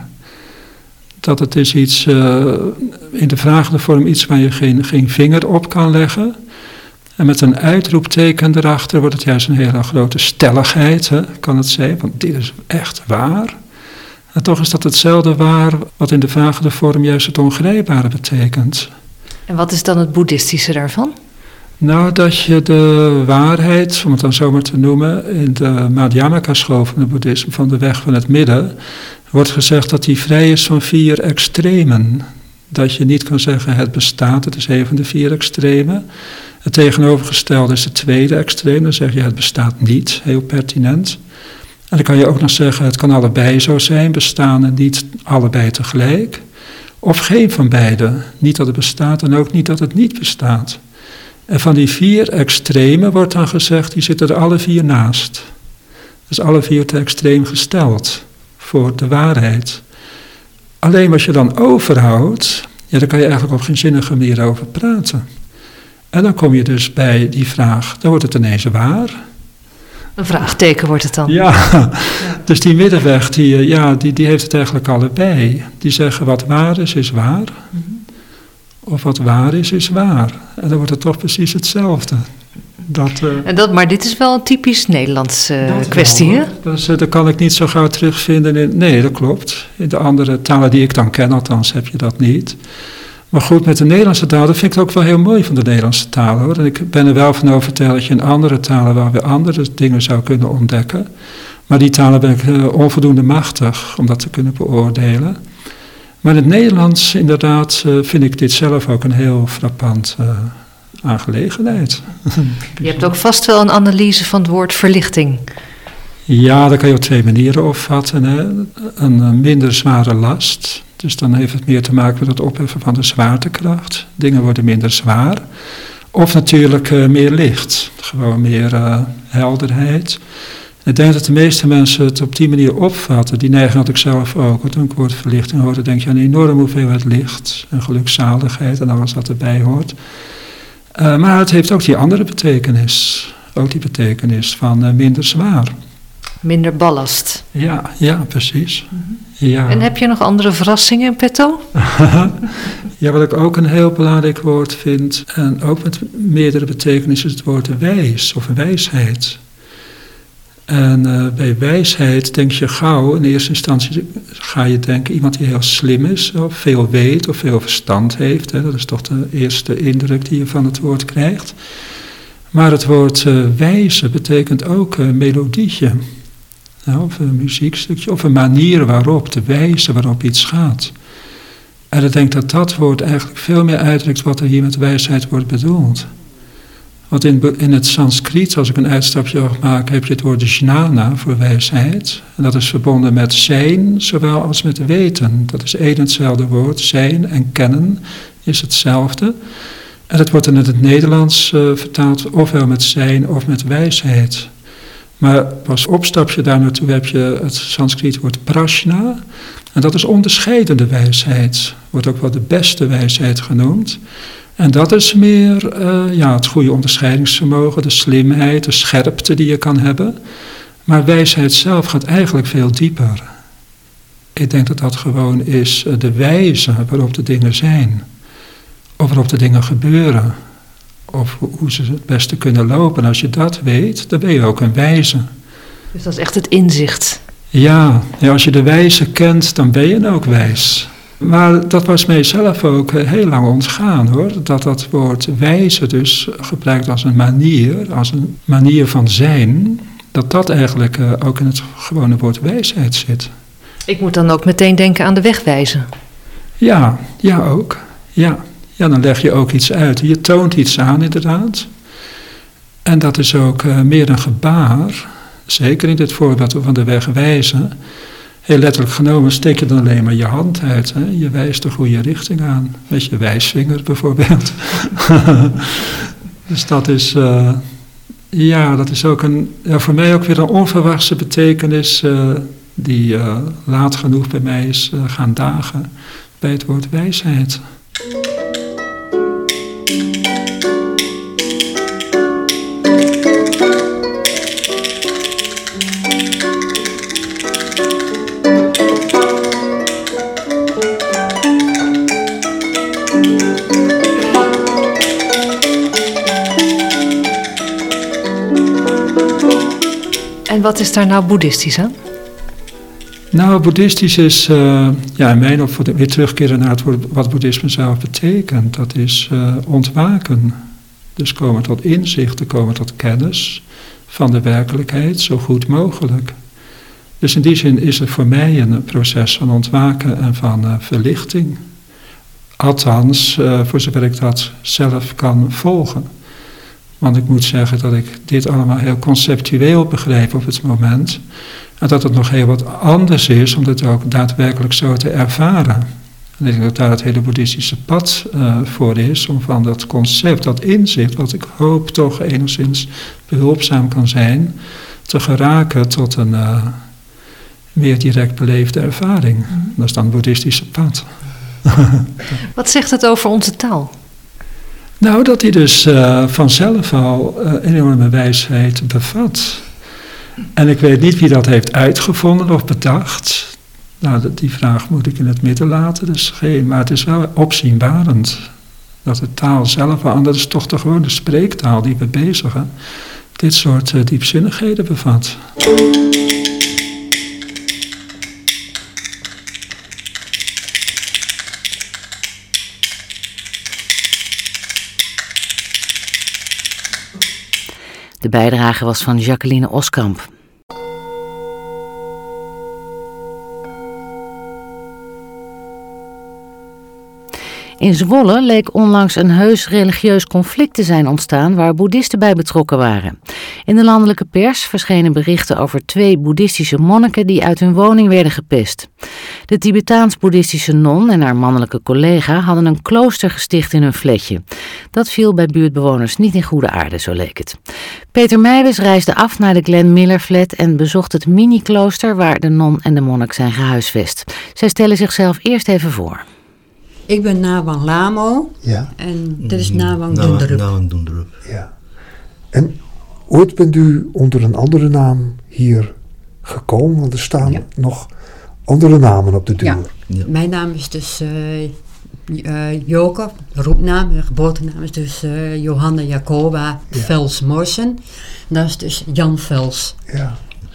Dat het is iets, uh, in de vragende vorm iets waar je geen, geen vinger op kan leggen. En met een uitroepteken erachter wordt het juist een hele grote stelligheid, hè, kan het zijn. Want dit is echt waar. En toch is dat hetzelfde waar wat in de vragende vorm juist het ongrijpbare betekent. En wat is dan het boeddhistische daarvan? Nou, dat je de waarheid, om het dan zo maar te noemen, in de Madhyamaka-school van het boeddhisme, van de weg van het midden, wordt gezegd dat die vrij is van vier extremen. Dat je niet kan zeggen het bestaat, het is een van de vier extremen. Het tegenovergestelde is het tweede extreem, dan zeg je het bestaat niet, heel pertinent. En dan kan je ook nog zeggen het kan allebei zo zijn, bestaan en niet allebei tegelijk. Of geen van beide, niet dat het bestaat en ook niet dat het niet bestaat. En van die vier extremen wordt dan gezegd, die zitten er alle vier naast. Dus alle vier te extreem gesteld voor de waarheid. Alleen wat je dan overhoudt, ja, daar kan je eigenlijk op geen zinnige manier over praten. En dan kom je dus bij die vraag, dan wordt het ineens waar. Een vraagteken wordt het dan. Ja, ja. Dus die middenweg, die, ja, die, die heeft het eigenlijk allebei. Die zeggen wat waar is, is waar. Mm-hmm. Of wat waar is, is waar. En dan wordt het toch precies hetzelfde. Dat, uh, en dat, maar dit is wel een typisch Nederlandse uh, kwestie, hè? Dus, uh, dat kan ik niet zo gauw terugvinden in... Nee, dat klopt. In de andere talen die ik dan ken, althans heb je dat niet. Maar goed, met de Nederlandse taal, dat vind ik ook wel heel mooi van de Nederlandse taal, hoor. En ik ben er wel van overtuigd dat je in andere talen wel weer andere dingen zou kunnen ontdekken. Maar die talen ben ik uh, onvoldoende machtig om dat te kunnen beoordelen. Maar in het Nederlands, inderdaad, uh, vind ik dit zelf ook een heel frappant uh, aangelegenheid. Je hebt ook vast wel een analyse van het woord verlichting. Ja, dat kan je op twee manieren opvatten. Hè. Een uh, minder zware last. Dus dan heeft het meer te maken met het opheffen van de zwaartekracht. Dingen worden minder zwaar. Of natuurlijk uh, meer licht. Gewoon meer uh, helderheid. Ik denk dat de meeste mensen het op die manier opvatten. Die neigen had ik zelf ook. Toen ik het woord verlichting hoorde, denk je aan een enorme hoeveelheid licht. En gelukzaligheid en alles wat erbij hoort. Uh, maar het heeft ook die andere betekenis. Ook die betekenis van uh, minder zwaar. Minder ballast. Ja, ja, precies. Mm-hmm. Ja. En heb je nog andere verrassingen in petto? Ja, wat ik ook een heel belangrijk woord vind, en ook met meerdere betekenissen, is het woord wijs of wijsheid. En uh, bij wijsheid denk je gauw, in eerste instantie ga je denken iemand die heel slim is, of veel weet of veel verstand heeft. Hè. Dat is toch de eerste indruk die je van het woord krijgt. Maar het woord uh, wijze betekent ook een melodietje. Nou, of een muziekstukje, of een manier waarop, de wijze waarop iets gaat. En ik denk dat dat woord eigenlijk veel meer uitdrukt wat er hier met wijsheid wordt bedoeld. Want in, in het Sanskriet, als ik een uitstapje mag maken, heb je het woord jnana voor wijsheid. En dat is verbonden met zijn, zowel als met weten. Dat is één en hetzelfde woord. Zijn en kennen is hetzelfde. En dat wordt in het Nederlands uh, vertaald ofwel met zijn of met wijsheid. Maar als opstapje daar naartoe heb je het Sanskriet woord prajna. En dat is onderscheidende wijsheid. Wordt ook wel de beste wijsheid genoemd. En dat is meer uh, ja, het goede onderscheidingsvermogen, de slimheid, de scherpte die je kan hebben. Maar wijsheid zelf gaat eigenlijk veel dieper. Ik denk dat dat gewoon is de wijze waarop de dingen zijn. Of waarop de dingen gebeuren. Of hoe ze het beste kunnen lopen. En als je dat weet, dan ben je ook een wijze. Dus dat is echt het inzicht. Ja, ja, als je de wijze kent, dan ben je ook wijs. Maar dat was mijzelf ook heel lang ontgaan hoor. Dat dat woord wijze dus gebruikt als een manier, als een manier van zijn. Dat dat eigenlijk uh, ook in het gewone woord wijsheid zit. Ik moet dan ook meteen denken aan de wegwijzen. Ja, ja ook. Ja. Ja, dan leg je ook iets uit. Je toont iets aan inderdaad. En dat is ook uh, meer een gebaar. Zeker in dit voorbeeld van de wegwijzen. Heel letterlijk genomen steek je dan alleen maar je hand uit. Hè? Je wijst de goede richting aan. Met je wijsvinger bijvoorbeeld. Dus dat is, uh, ja, dat is ook een, ja, voor mij ook weer een onverwachte betekenis. Uh, die uh, laat genoeg bij mij is uh, gaan dagen bij het woord wijsheid. En wat is daar nou boeddhistisch aan? Nou, boeddhistisch is, uh, ja, in mijn opvatting, weer terugkeren naar het woord, wat boeddhisme zelf betekent. Dat is uh, ontwaken. Dus komen tot inzicht, komen tot kennis van de werkelijkheid zo goed mogelijk. Dus in die zin is het voor mij een proces van ontwaken en van uh, verlichting. Althans, uh, voor zover ik dat zelf kan volgen. Want ik moet zeggen dat ik dit allemaal heel conceptueel begrijp op het moment. En dat het nog heel wat anders is om dit ook daadwerkelijk zo te ervaren. En ik denk dat daar het hele boeddhistische pad uh, voor is. Om van dat concept, dat inzicht, wat ik hoop toch enigszins behulpzaam kan zijn, te geraken tot een uh, meer direct beleefde ervaring. Mm-hmm. Dat is dan het boeddhistische pad. Wat zegt het over onze taal? Nou, dat hij dus uh, vanzelf al uh, enorme wijsheid bevat. En ik weet niet wie dat heeft uitgevonden of bedacht. Nou, die vraag moet ik in het midden laten. Dus geen, maar het is wel opzienbarend dat de taal zelf, en dat is toch de gewone spreektaal die we bezigen, dit soort uh, diepzinnigheden bevat. De bijdrage was van Jacqueline Oskamp. In Zwolle leek onlangs een heus religieus conflict te zijn ontstaan waar boeddhisten bij betrokken waren. In de landelijke pers verschenen berichten over twee boeddhistische monniken die uit hun woning werden gepest. De Tibetaans-boeddhistische non en haar mannelijke collega hadden een klooster gesticht in hun flatje. Dat viel bij buurtbewoners niet in goede aarde, zo leek het. Peter Meijbes reisde af naar de Glenn Miller flat en bezocht het mini-klooster waar de non en de monnik zijn gehuisvest. Zij stellen zichzelf eerst even voor. Ik ben Nawang Lamo ja. En dit is Nawang Doendrup. Nawang Doendrup. Ja. En ooit bent u onder een andere naam hier gekomen? Want er staan ja. nog andere namen op de deur. Ja. Ja. Mijn naam is dus uh, uh, Joke, roepnaam. Mijn geboortenaam is dus uh, Johanna Jacoba ja. Vels Morsen. Dat is dus Jan Vels. Ja.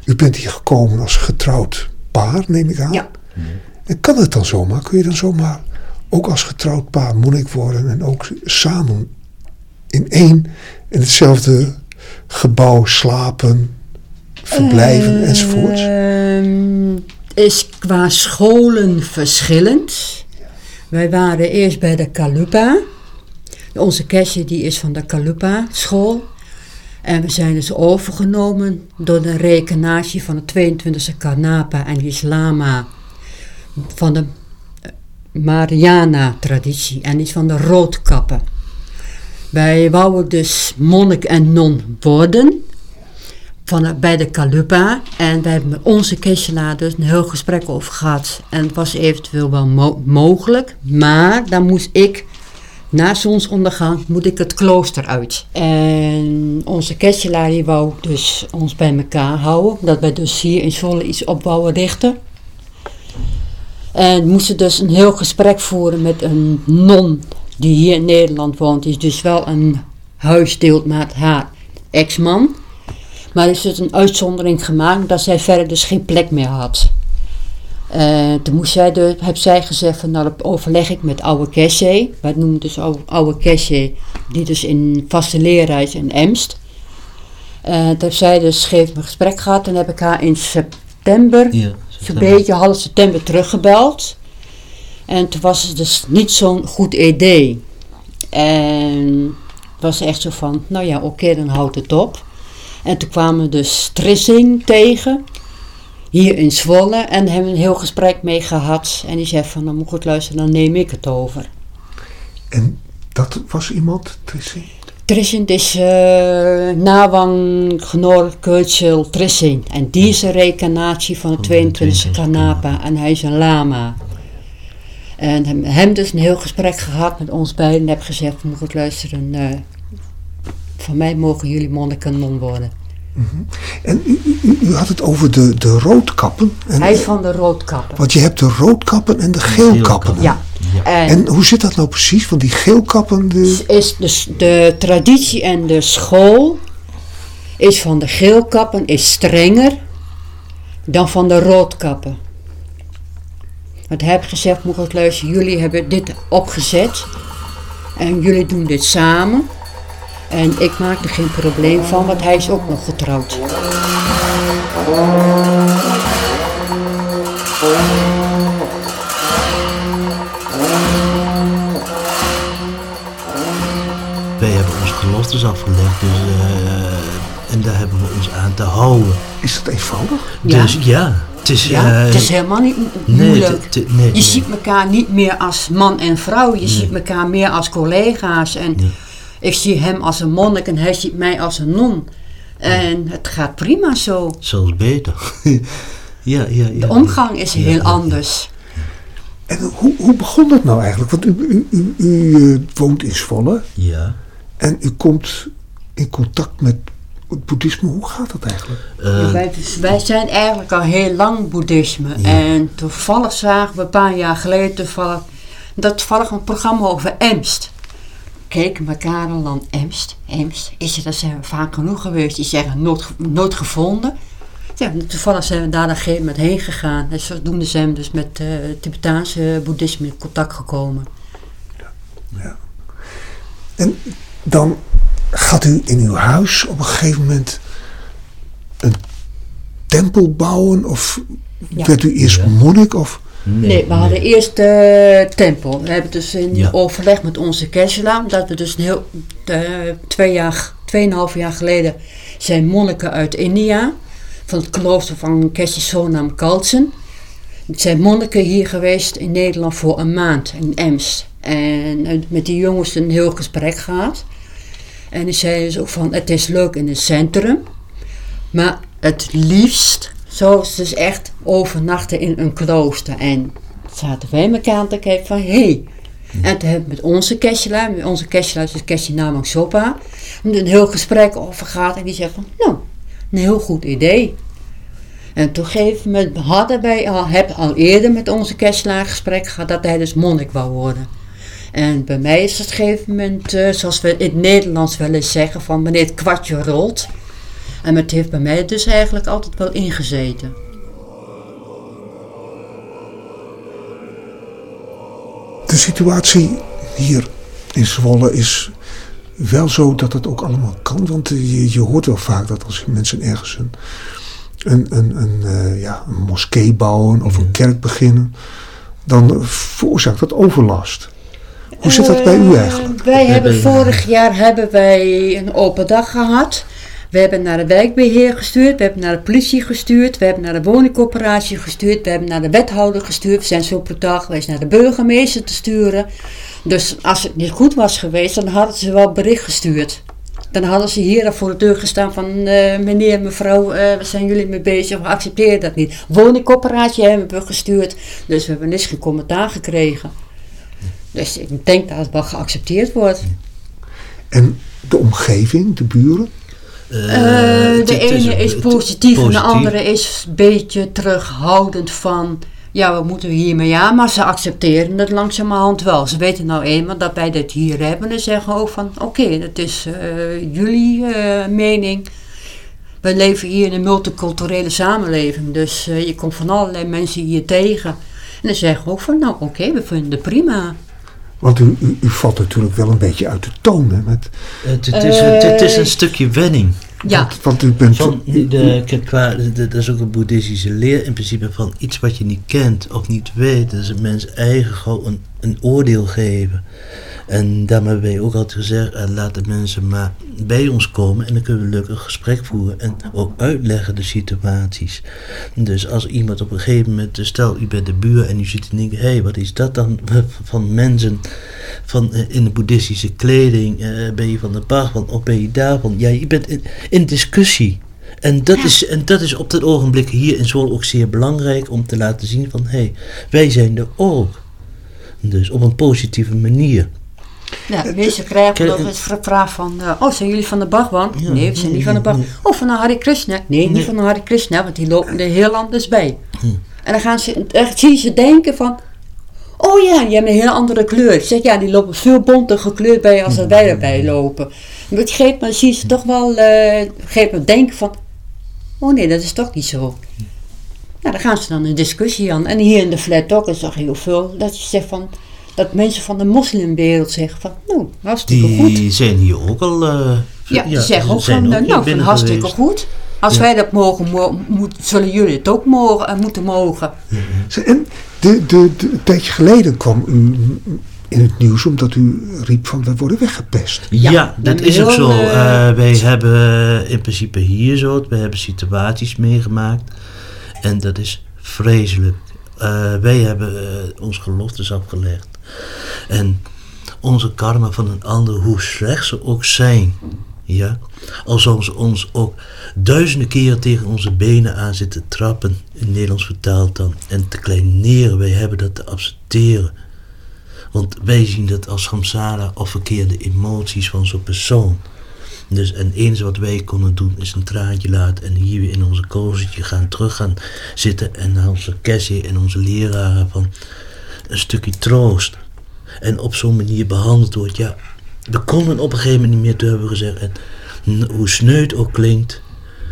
u bent hier gekomen als getrouwd paar, neem ik aan. Ja. En kan het dan zomaar? Kun je dan zomaar ook als getrouwd paar monnik worden en ook samen in één in hetzelfde gebouw slapen, verblijven uh, enzovoorts? Is qua scholen verschillend. Wij waren eerst bij de Kalupa. Onze Kesje die is van de Kalupa school. En we zijn dus overgenomen door de reïncarnatie van de tweeëntwintigste Karnapa en Islama van de Mariana-traditie en die is van de Roodkappen. Wij wouden dus monnik en non worden van de, bij de Kalupa en wij hebben met onze Kesjela dus een heel gesprek over gehad. En het was eventueel wel mo- mogelijk, maar dan moest ik na zonsondergang moet ik het klooster uit. En onze Kesjela die wou dus ons bij elkaar houden. Dat wij dus hier in Zwolle iets op wouden richten. En moesten dus een heel gesprek voeren met een non die hier in Nederland woont. Die is dus wel een huis deelt met haar ex-man. Maar er is dus een uitzondering gemaakt dat zij verder dus geen plek meer had. Uh, toen moest zij de, heb zij gezegd van nou dat overleg ik met oude Kesje. Wij noemen dus oude, oude Kesje die dus in vaste leraar is in Emst. Uh, toen heb zij dus heeft een gesprek gehad en heb ik haar in september, ja, zo'n beetje half september teruggebeld. En toen was het dus niet zo'n goed idee. En het was echt zo van nou ja oké okay, dan houdt het op. En toen kwamen we dus Trissing tegen. Hier in Zwolle en hebben een heel gesprek mee gehad. En die zei van, dan moet ik goed luisteren, dan neem ik het over. En dat was iemand, Trissing? Trissing is uh, Nawang Gnor Keutzel Trissing. En die is een reïncarnatie van de tweeëntwintigste Karnapa. En hij is een lama. En hem, hem dus een heel gesprek gehad met ons beiden. En heb gezegd, moet ik goed luisteren. Uh, van mij mogen jullie monnik en non worden. Mm-hmm. En u, u, u had het over de, de roodkappen. En, Hij is van de roodkappen. Want je hebt de roodkappen en de geelkappen. Ja. ja. En, en hoe zit dat nou precies? Want die geelkappen... De... Is dus de traditie en de school is van de geelkappen is strenger dan van de roodkappen. Want hij heeft gezegd, moet ik luisteren, jullie hebben dit opgezet en jullie doen dit samen. En ik maak er geen probleem van, want hij is ook nog getrouwd. Wij hebben onze geloftes afgelegd, dus, uh, en daar hebben we ons aan te houden. Is dat eenvoudig? Dus ja, ja het is... Ja, uh, het is helemaal niet moeilijk. Nee, t- t- nee, je nee. ziet elkaar niet meer als man en vrouw, je nee. ziet elkaar meer als collega's en... Nee. Ik zie hem als een monnik en hij ziet mij als een non. En het gaat prima zo. Zelfs beter. ja, ja, ja. De omgang is ja, heel ja, anders. Ja. En hoe, hoe begon dat nou eigenlijk? Want u, u, u, u uh, woont in Zwolle. Ja. En u komt in contact met het boeddhisme. Hoe gaat dat eigenlijk? Uh, wij, wij zijn eigenlijk al heel lang boeddhisme. Ja. En toevallig zagen we een paar jaar geleden toevallig, dat toevallig een programma over Emst. Keken elkaar een land Emst, Emst, is er, daar zijn we vaak genoeg geweest. Die zeggen nooit, nooit gevonden. Ja, toevallig zijn we daar op een gegeven moment heen gegaan. En zodoende zijn we dus met uh, Tibetaanse boeddhisme in contact gekomen. Ja, ja. En dan gaat u in uw huis op een gegeven moment een tempel bouwen? Of ja. werd u eerst ja. monnik? Of... Nee, nee, we hadden nee. eerst de uh, tempel. We hebben dus in ja. overleg met onze Kesjela, omdat we dus een heel, uh, twee jaar, tweeënhalf jaar geleden zijn monniken uit India, van het klooster van Kesje Sonam Kalsen. Het zijn monniken hier geweest in Nederland voor een maand in Emst. En uh, met die jongens een heel gesprek gehad. En die zeiden dus ook van, het is leuk in het centrum, maar het liefst... Zo is dus echt overnachten in een klooster. En zaten wij elkaar te kijken van, hé. Hey. En toen hebben we met onze Kesjela, met onze Kesjela is dus Kesje Namang Sopa, een heel gesprek over gehad. En die zei van, nou, een heel goed idee. En toen gegeven moment hadden wij al, heb al eerder met onze Kesjela een gesprek gehad dat hij dus monnik wou worden. En bij mij is het op een gegeven moment, uh, zoals we in het Nederlands wel eens zeggen, van wanneer het kwartje rolt. En het heeft bij mij dus eigenlijk altijd wel ingezeten. De situatie hier in Zwolle is wel zo dat het ook allemaal kan. Want je, je hoort wel vaak dat als mensen ergens een, een, een, een, uh, ja, een moskee bouwen of een kerk beginnen, dan veroorzaakt dat overlast. Hoe zit dat bij u eigenlijk? Uh, wij hebben vorig jaar hebben wij een open dag gehad. We hebben naar de wijkbeheer gestuurd, we hebben naar de politie gestuurd, we hebben naar de woningcorporatie gestuurd, we hebben naar de wethouder gestuurd. We zijn zo per dag geweest naar de burgemeester te sturen. Dus als het niet goed was geweest, dan hadden ze wel bericht gestuurd. Dan hadden ze hier voor de deur gestaan van uh, meneer, mevrouw, uh, waar zijn jullie mee bezig? We accepteren dat niet. Woningcorporatie hebben we gestuurd, dus we hebben niks geen commentaar gekregen. Dus ik denk dat het wel geaccepteerd wordt. En de omgeving, de buren? Uh, de ene is positief en de andere is een beetje terughoudend van, ja, we moeten hiermee aan, maar ze accepteren het langzamerhand wel. Ze weten nou eenmaal dat wij dit hier hebben en zeggen ook van, oké, okay, dat is uh, jullie uh, mening. We leven hier in een multiculturele samenleving, dus uh, je komt van allerlei mensen hier tegen. En dan zeggen we ook van, nou oké, okay, we vinden het prima. Want u, u, u valt natuurlijk wel een beetje uit de toon. Hè, met het, het, is, het, het is een stukje wenning. Ja. Want, want u bent... Van de, qua, de, dat is ook een boeddhistische leer in principe van iets wat je niet kent of niet weet. Dat is een mens eigen gewoon een, een oordeel geven. En daarmee hebben wij ook altijd gezegd, uh, laat de mensen maar bij ons komen en dan kunnen we leuk een gesprek voeren en ook uitleggen de situaties. Dus als iemand op een gegeven moment, stel u bent de buur en u ziet en denkt, hé, hey, wat is dat dan van mensen van, uh, in de boeddhistische kleding, uh, ben je van de Bhagwan of ben je daarvan? Ja, je bent in, in discussie. En dat, ja. is, en dat is op dit ogenblik hier in Zwolle ook zeer belangrijk om te laten zien van, hé, hey, wij zijn er ook. Dus op een positieve manier. Ja, mensen krijgen nog eens vraag van, uh, oh, zijn jullie van de Bhagwan? Ja, nee, we zijn niet van de Bhagwan. Oh, van de Hare Krishna? Nee, nee, niet van de Hare Krishna, want die lopen er heel anders bij. Hm. En dan gaan ze, echt zie je ze denken van, oh ja, die hebben een heel andere kleur. Ik zeg, ja, die lopen veel bonter gekleurd bij als dat wij erbij lopen. En op een gegeven moment zie je ze toch wel, uh, op een gegeven moment denken van, oh nee, dat is toch niet zo. Nou, dan gaan ze dan een discussie aan. En hier in de flat ook is toch heel veel, dat je zegt van, dat mensen van de moslimwereld zeggen van, nou, hartstikke die goed. Die zijn hier ook al... Uh, ja, die ja, zeggen ook van, ook nou, van hartstikke geweest. Goed. Als ja. wij dat mogen, mo- moet, zullen jullie het ook mogen, uh, moeten mogen. Ja. En de, de, de, een tijdje geleden kwam u in het nieuws omdat u riep van, we worden weggepest. Ja, ja dat is ook zo. Uh, wij hebben in principe hier zo, we hebben situaties meegemaakt. En dat is vreselijk. Uh, wij hebben uh, ons geloftes afgelegd. En onze karma van een ander, hoe slecht ze ook zijn, ja, al zouden ze ons ook duizenden keren tegen onze benen aan zitten trappen, in Nederlands vertaald dan, en te kleineren, wij hebben dat te accepteren. Want wij zien dat als samsara of verkeerde emoties van zo'n persoon. Dus en het enige wat wij konden doen is een traantje laten en hier weer in onze kozertje gaan terug gaan zitten en naar onze kessie en onze leraren van een stukje troost. En op zo'n manier behandeld wordt, ja, we konden op een gegeven moment niet meer, te hebben gezegd, en hoe sneu het ook klinkt,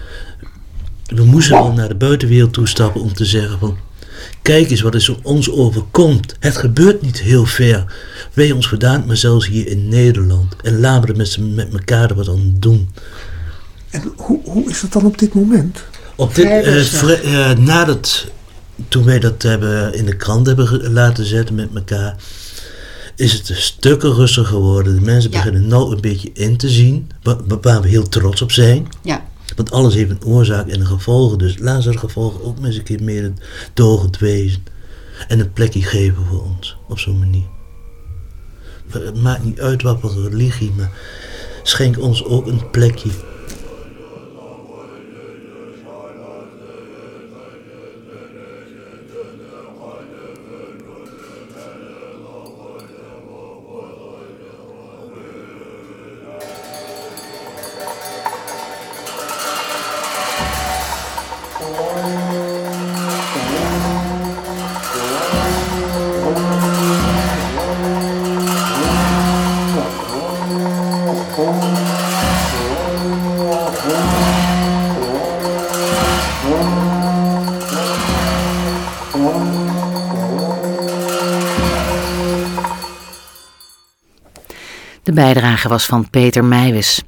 we moesten wel naar de buitenwereld toestappen om te zeggen van, kijk eens wat er ons overkomt. Het gebeurt niet heel ver. Wij ons vandaan, maar zelfs hier in Nederland. En laten we er met, met elkaar wat aan doen. En hoe, hoe is het dan op dit moment? Op dit, uh, vre- uh, nadat, toen wij dat hebben in de krant hebben ge- laten zetten met elkaar, is het een stukken rustiger geworden. De mensen ja. beginnen nou een beetje in te zien, waar, waar we heel trots op zijn. Ja. Want alles heeft een oorzaak en een gevolgen. Dus laten ze de gevolgen ook met eens een keer meer dogend wezen. En een plekje geven voor ons. Op zo'n manier. Het maakt niet uit wat voor religie. Maar schenk ons ook een plekje. Oh, De bijdrage was van Peter Meijwes.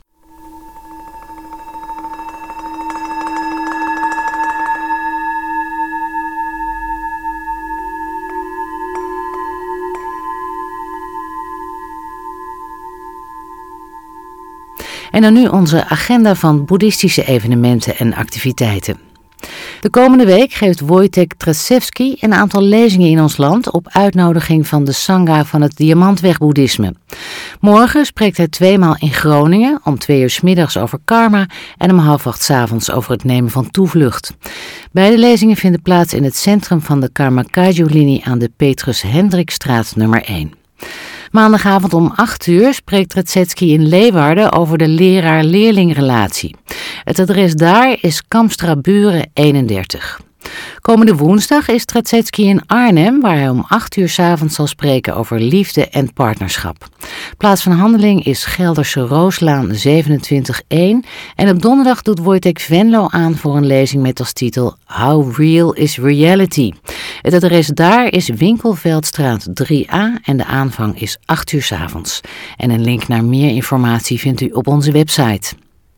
En dan nu onze agenda van boeddhistische evenementen en activiteiten. De komende week geeft Wojtek Tracewski een aantal lezingen in ons land op uitnodiging van de Sangha van het Diamantweg-boeddhisme. Morgen spreekt hij tweemaal in Groningen, om twee uur 's middags over karma en om half acht 's avonds over het nemen van toevlucht. Beide lezingen vinden plaats in het centrum van de Karma Kagyu-linie aan de Petrus Hendrikstraat nummer één. Maandagavond om acht uur spreekt Tracewski in Leeuwarden over de leraar-leerlingrelatie. Het adres daar is Kamstra Buren eenendertig. Komende woensdag is Tracewski in Arnhem, waar hij om acht uur 's avonds zal spreken over liefde en partnerschap. Plaats van handeling is Gelderse Rooslaan zevenentwintig één en op donderdag doet Wojtek Venlo aan voor een lezing met als titel How Real is Reality. Het adres daar is Winkelveldstraat drie A en de aanvang is acht uur 's avonds. En een link naar meer informatie vindt u op onze website.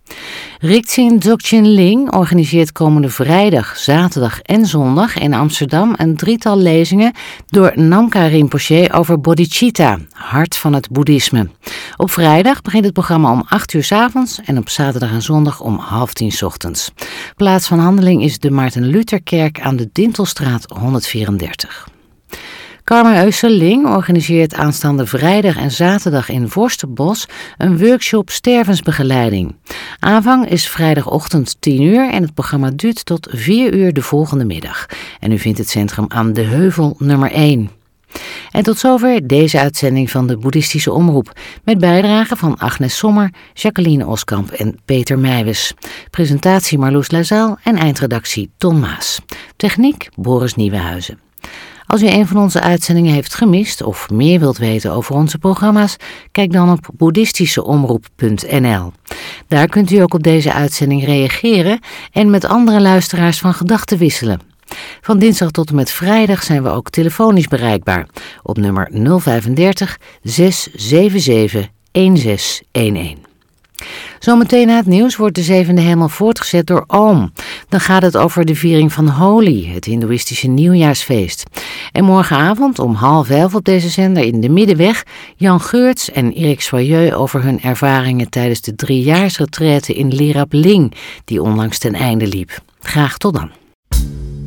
Ritsin Dzogchen Ling organiseert komende vrijdag, zaterdag en zondag in Amsterdam een drietal lezingen door Namkha Rinpoche over bodhicitta, hart van het boeddhisme. Op vrijdag begint het programma om acht uur 's avonds en op zaterdag en zondag om half tien 's ochtends. Plaats van handeling is de Maarten Lutherkerk aan de Dintelstraat honderdvierendertig. Karma Össeling organiseert aanstaande vrijdag en zaterdag in Vorstenbos een workshop stervensbegeleiding. Aanvang is vrijdagochtend tien uur en het programma duurt tot vier uur de volgende middag. En u vindt het centrum aan de Heuvel nummer één. En tot zover deze uitzending van de Boeddhistische Omroep, met bijdragen van Agnes Sommer, Jacqueline Oskamp en Peter Meijwes. Presentatie Marloes Lazaal en eindredactie Ton Maas. Techniek Boris Nieuwenhuizen. Als u een van onze uitzendingen heeft gemist of meer wilt weten over onze programma's, kijk dan op boeddhistischeomroep punt n l. Daar kunt u ook op deze uitzending reageren en met andere luisteraars van gedachten wisselen. Van dinsdag tot en met vrijdag zijn we ook telefonisch bereikbaar op nummer nul vijfendertig zes zeven zeven een zes een een. Zometeen na het nieuws wordt de zevende hemel voortgezet door Om. Dan gaat het over de viering van Holi, het hindoeïstische nieuwjaarsfeest. En morgenavond om half elf op deze zender in de Middenweg Jan Geurts en Erik Soyeux over hun ervaringen tijdens de driejaarsretraite in Lerab Ling, die onlangs ten einde liep. Graag tot dan.